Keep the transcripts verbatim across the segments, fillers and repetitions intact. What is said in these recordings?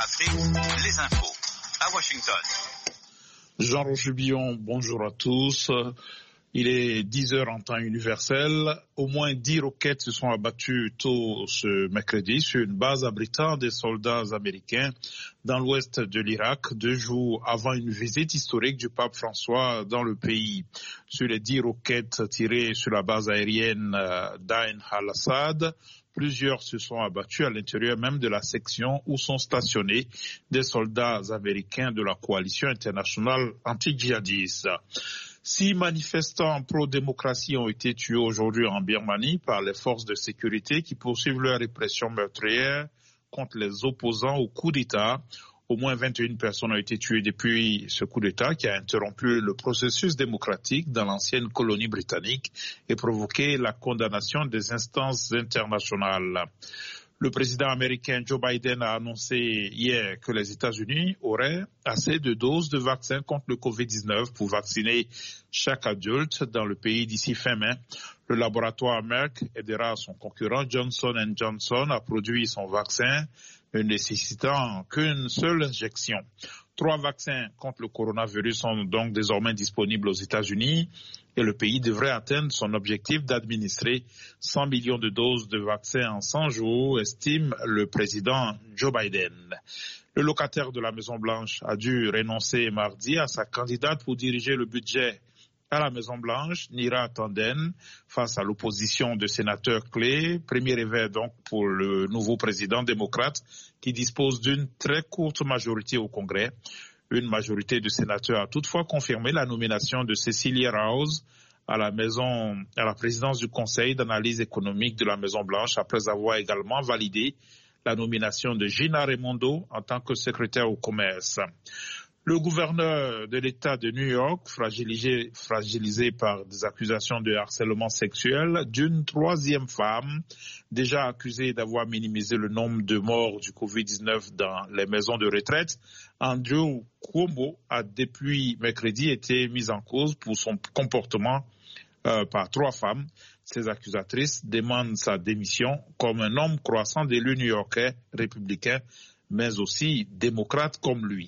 Afrique, les infos. À Washington. Jean-Roger Billon, bonjour à tous. Il est dix heures en temps universel. Au moins dix roquettes se sont abattues tôt ce mercredi sur une base abritant des soldats américains dans l'ouest de l'Irak, deux jours avant une visite historique du pape François dans le pays. Sur les dix roquettes tirées sur la base aérienne d'Ain al-Assad, plusieurs se sont abattus à l'intérieur même de la section où sont stationnés des soldats américains de la coalition internationale anti-djihadiste. Six manifestants pro-démocratie ont été tués aujourd'hui en Birmanie par les forces de sécurité qui poursuivent leur répression meurtrière contre les opposants au coup d'État. Au moins vingt et une personnes ont été tuées depuis ce coup d'État qui a interrompu le processus démocratique dans l'ancienne colonie britannique et provoqué la condamnation des instances internationales. Le président américain Joe Biden a annoncé hier que les États-Unis auraient assez de doses de vaccins contre le covid dix-neuf pour vacciner chaque adulte dans le pays d'ici fin mai. Le laboratoire Merck aidera son concurrent Johnson and Johnson à produire son vaccin, ne nécessitant qu'une seule injection. Trois vaccins contre le coronavirus sont donc désormais disponibles aux États-Unis et le pays devrait atteindre son objectif d'administrer cent millions de doses de vaccins en cent jours, estime le président Joe Biden. Le locataire de la Maison-Blanche a dû renoncer mardi à sa candidate pour diriger le budget à la Maison-Blanche, Neera Tanden, face à l'opposition de sénateurs clés. Premier réveil donc pour le nouveau président démocrate qui dispose d'une très courte majorité au Congrès. Une majorité de sénateurs a toutefois confirmé la nomination de Cecilia Rouse à la maison, à la présidence du Conseil d'analyse économique de la Maison-Blanche après avoir également validé la nomination de Gina Raimondo en tant que secrétaire au commerce. Le gouverneur de l'État de New York, fragilisé, fragilisé par des accusations de harcèlement sexuel d'une troisième femme, déjà accusée d'avoir minimisé le nombre de morts du covid dix-neuf dans les maisons de retraite, Andrew Cuomo a depuis mercredi été mis en cause pour son comportement euh, par trois femmes. Ces accusatrices demandent sa démission comme un nombre croissant d'élus new-yorkais républicains, mais aussi démocrates comme lui.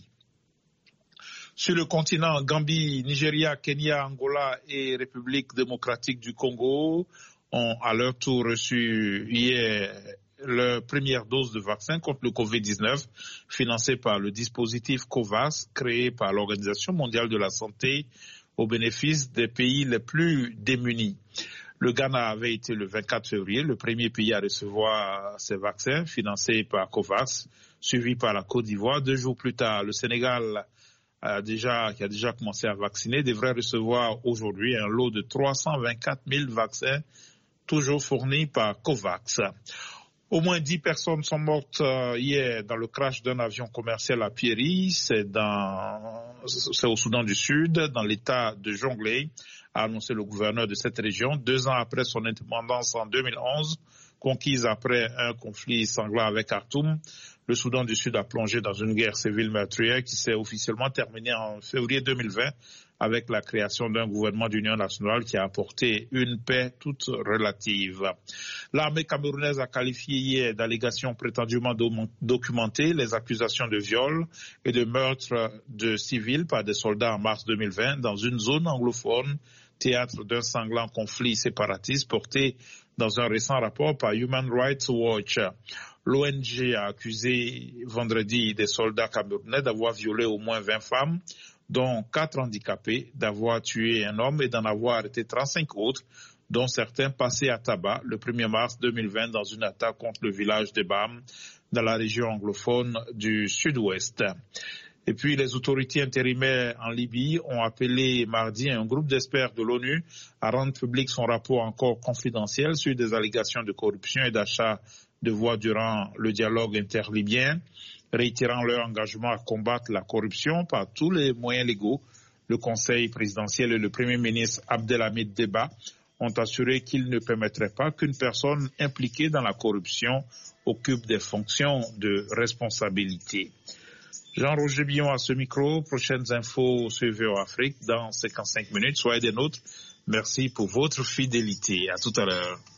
Sur le continent, Gambie, Nigeria, Kenya, Angola et République démocratique du Congo ont à leur tour reçu hier leur première dose de vaccin contre le covid dix-neuf financée par le dispositif COVAX créé par l'Organisation mondiale de la santé au bénéfice des pays les plus démunis. Le Ghana avait été le vingt-quatre février le premier pays à recevoir ces vaccins financés par COVAX, suivi par la Côte d'Ivoire. Deux jours plus tard, le Sénégal A déjà, qui a déjà commencé à vacciner, devrait recevoir aujourd'hui un lot de trois cent vingt-quatre mille vaccins, toujours fournis par COVAX. Au moins dix personnes sont mortes hier dans le crash d'un avion commercial à Pieri, c'est, dans, c'est au Soudan du Sud, dans l'état de Jonglei, a annoncé le gouverneur de cette région, deux ans après son indépendance en deux mille onze, conquise après un conflit sanglant avec Khartoum. Le Soudan du Sud a plongé dans une guerre civile meurtrière qui s'est officiellement terminée en février deux mille vingt avec la création d'un gouvernement d'union nationale qui a apporté une paix toute relative. L'armée camerounaise a qualifié hier d'allégations prétendument documentées les accusations de viol et de meurtre de civils par des soldats en mars deux mille vingt dans une zone anglophone, théâtre d'un sanglant conflit séparatiste porté dans un récent rapport par Human Rights Watch. L'O N G a accusé vendredi des soldats camerounais d'avoir violé au moins vingt femmes, dont quatre handicapés, d'avoir tué un homme et d'en avoir arrêté trente-cinq autres, dont certains passés à tabac le premier mars deux mille vingt dans une attaque contre le village de Bam, dans la région anglophone du sud-ouest. Et puis les autorités intérimaires en Libye ont appelé mardi un groupe d'experts de l'ONU à rendre public son rapport encore confidentiel sur des allégations de corruption et d'achat de voix durant le dialogue interlibyen, réitérant leur engagement à combattre la corruption par tous les moyens légaux. Le Conseil présidentiel et le Premier ministre Abdelhamid Deba ont assuré qu'ils ne permettraient pas qu'une personne impliquée dans la corruption occupe des fonctions de responsabilité. Jean-Roger Billon à ce micro. Prochaines infos sur V O Afrique dans cinquante-cinq minutes. Soyez des nôtres. Merci pour votre fidélité. À tout à l'heure.